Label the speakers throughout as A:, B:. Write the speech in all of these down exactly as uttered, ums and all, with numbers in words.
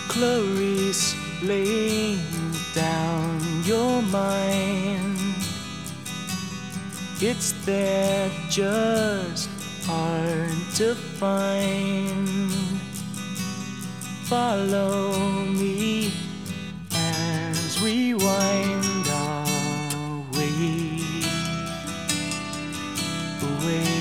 A: Clarice, lay down your mind. It's there, just hard to find. Follow me as we wind our way away.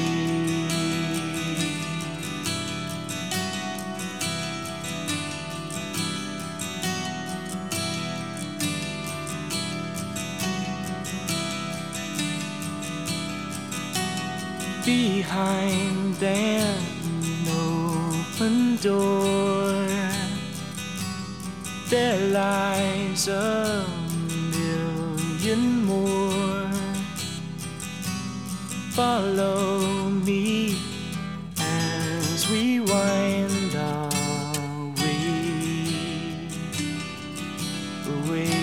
A: Behind an open door, there lies a million more. Follow me as we wind our way away.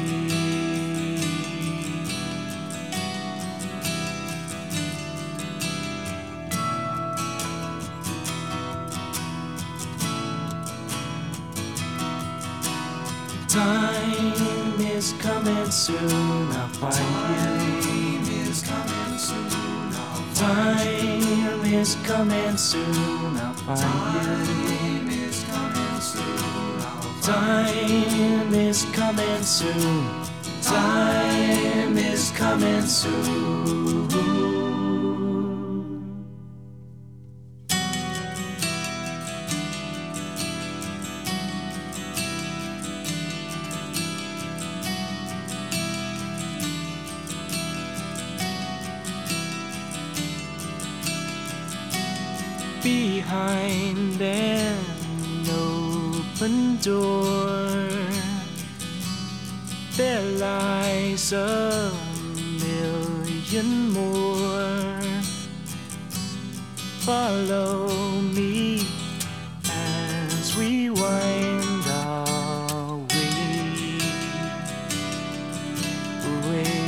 A: Time is coming soon, I'll find you.
B: Time is coming soon, I'll find
A: Time is coming soon, I'll find
B: Time
A: you.
B: is coming soon, I'll find
A: Time is coming soon. Time is coming soon. Behind an open door, there lies a million more. Follow me as we wind our way away.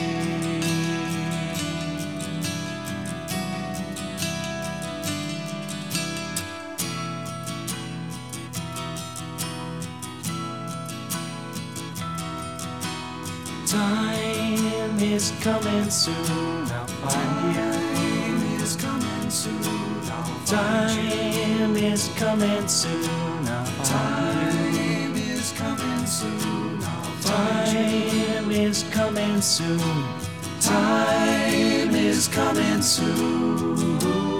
A: Time is coming soon, I'll find you.
B: Time is coming soon, I'll find
A: Time is coming soon, I'll find you.
B: Time is coming soon, I'll find
A: Time is coming soon. Time is coming soon.